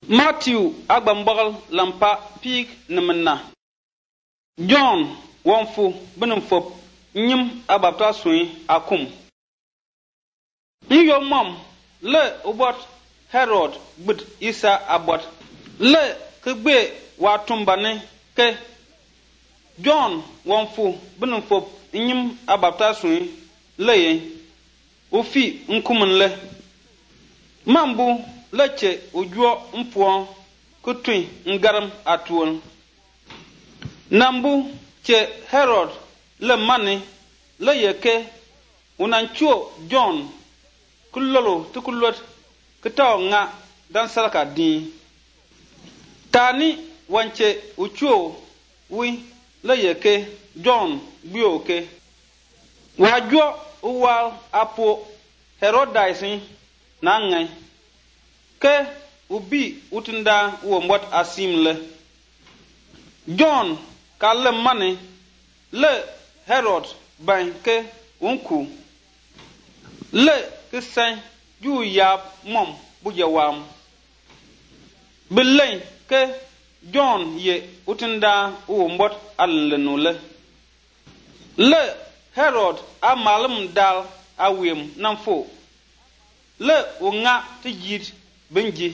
Matthew agbambagal lampa pig namna. John wonfu benum fop nyim abapta suin akum. Iyo mom le ubot Herod bud Isa abot le kegbe wa tumbane ke John wonfu benum fop nyim abapta suin le yen ofi nkumun le mambu leche ujuo mpuo kutui ngaram atuon nambu che Herod le mani le yeke unanchuo John kulolo tukulot kitaw nga dan salaka din tani wanche uchuo wi le yeke John bioke wajuo uwal apo Herodias na ngai ke ubi utinda uombot asimle John kalle mane le Herod ban ke unku le ke san ju yab mom bujawam belen ke John ye utinda uombot allenule le Herod amalum dal awem namfo le unga tijid benji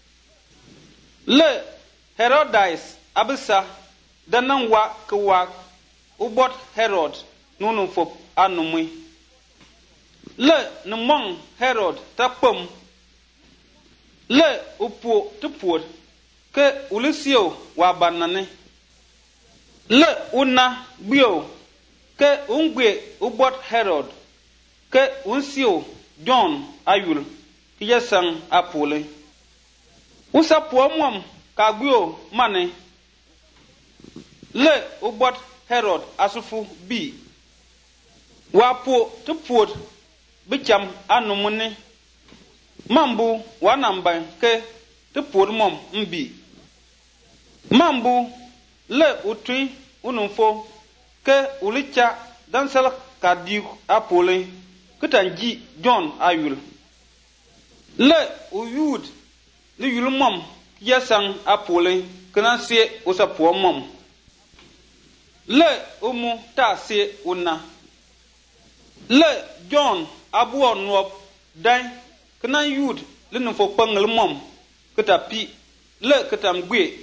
le Herodias abisa danan wa kwa ubot Herod nunu fop anumui le numong Herod tapom le upo tupur ke ulisio wa banane le una bio ke ungwe ubot Herod ke unsio John ayul kiyasan apole usa puomom kagwio mane le ubot Herod asufu bi wapo tupur bicham anumune mambu wanamba ke tupur mom mbi mambu le utui unumfo ke ulicha dansal kadiu apole kutanji John ayul le uyud le yul mom yasan apole kana se usapo mom le umu ta se una le John abuo nuop dan kana yud le nufo pangel mom kutapi le kutamgwe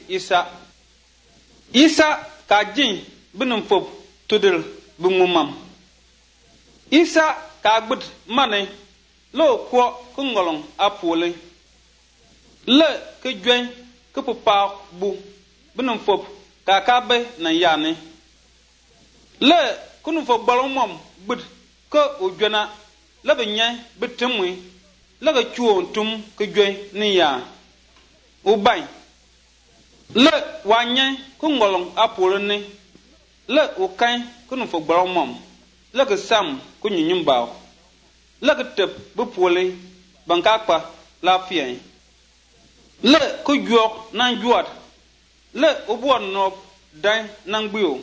Isa kajin binum fop tudel bumumam Isa kagbut mane lo kwo kungolong apole le ke jwen ke popa bu binum fop kakabe na yane le kunu fo balong mom bud ko ojwana le benya bitemwe le ga chuo tum ke jwen ni ya ubai le wanye kungolong apole ne le ukai kunu fo balong mom le ke sam kunyinyim baw le ke tep bu pole bankakpa la fien le ko juok nan juat le obuon no dan nan gbio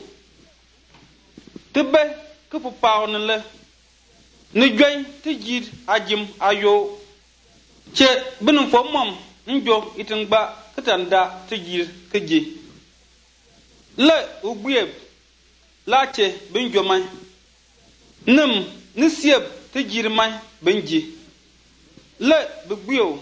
tebe ke pu paw ne le ni gwen ti jid ajim ayo che binum fo mom njo itingba ketanda ti jid keje le ogbieb la che binjo man nim ni sieb ti jid man benji le bigbio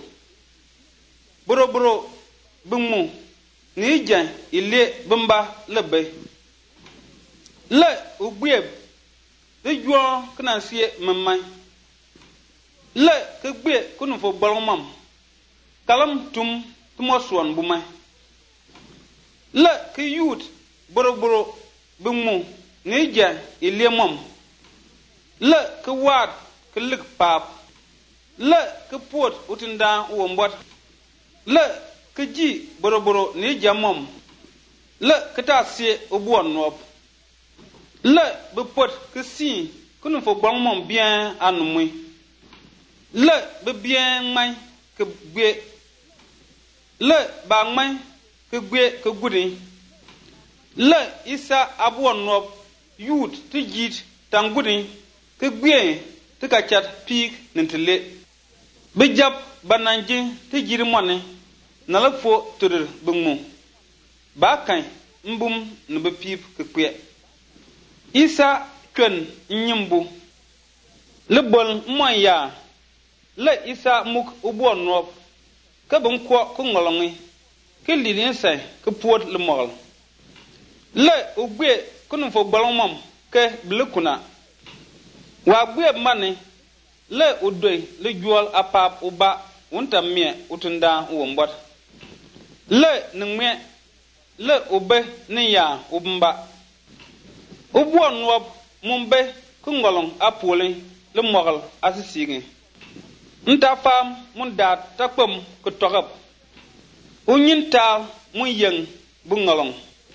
boro bimu ni jan ile bimba lebe le ogbieb de juo kana sie memman le ke gbe kunu fo balomam kalam tum tumosuan bumai le ke yut boro bimu ni jan ile mom le ke wat ke lik pap le ke pot utinda wombot le ke ji boro ni jamom le ke ta sie obuon nop le be pot ke si kunu fo gbong mom bien anumui le be bien mai ke gbe le ba mai ke gbe ke gudi le Isa abuon nop yut ti jit tangudi ke gbe ti ka chat pik nintile be jap bananji ti jiri mone na la fo tudur bungmu ba kan mbum no be pip kekwe isa kwen nyimbu le bol moya le isa muk ubo nop ka bun ko ngolongi ke lidin sai ke puot le mol le ugbe kunu fo gbalomom ke blekuna wa gbe mane le udoi le jual apap uba unta mie utunda wombot le nngme le ube ni ya ubmba ubo nop mumbe ku ngolong apole le mogal asisigi nta fam mun dat takpam ku togab unyin ta mun yeng bu ngolong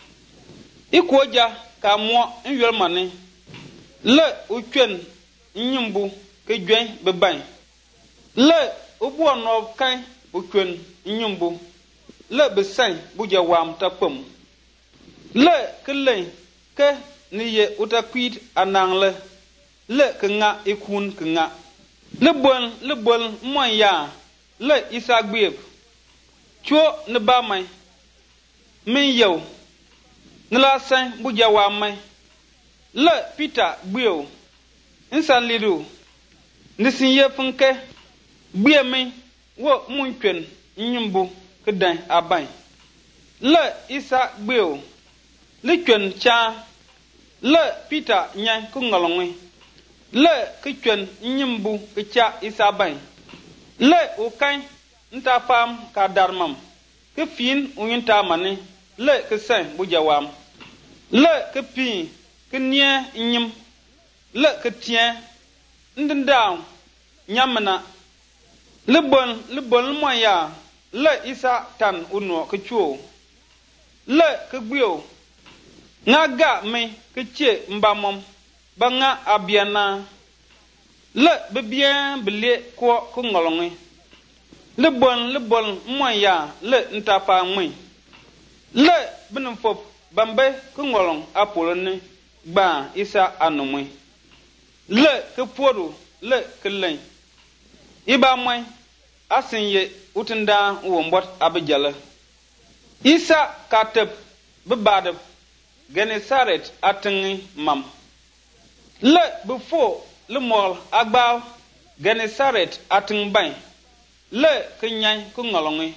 ikoja ka mo nyol mane le ukwen nyimbu ke gwen be ban le ubo no kan ukwen nyimbu le be san bu je wam takpam le ke len ke ni ye utakwid anang le ke nga ikun ke nga le bon mon ya le isa gbeb cho ne ba mai min yow ne la san bu ja wa mai le Peter gbeo insan lidu ne sin ye funke gbe mi wo mun twen nyimbu ke dan aban le isa gbeo le twen cha le Peter nya ku ngolongwe le ke twen nyimbu ke cha isa ban le o kan nta fam ka darmam ke fin unyinta mane le ke san bu jawam le ke pin ke nie nyim le ke tien ndindaw nyamna le bon moya le isa tan uno ke chuo le ke gbio ngaga me ke che mbamom banga abiana le bebien bele ko ngolongi le bon moya le ntapa ngwi le binum fop bambe ko ngolong apolone gba isa anumwe le ke podo le ke len iba moy asinye utunda wombot abijala isa katep bebadep Genesaret atengi mam le befo le mol agba Genesaret ateng ban le ke nyan ko ngolongi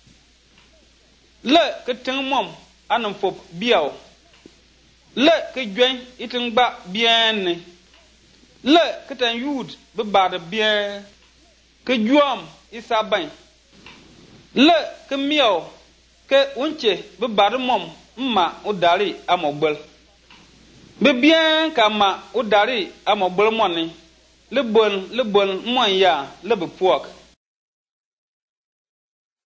le ke teng mom anam fop biaw le ke gwen iteng ba bien le ke tan yud be bad bien ke juam isa ban le ke miaw ke unche be bad mom ma udari amogbel be bien kama udari amogbel moni le bon mon ya le be puok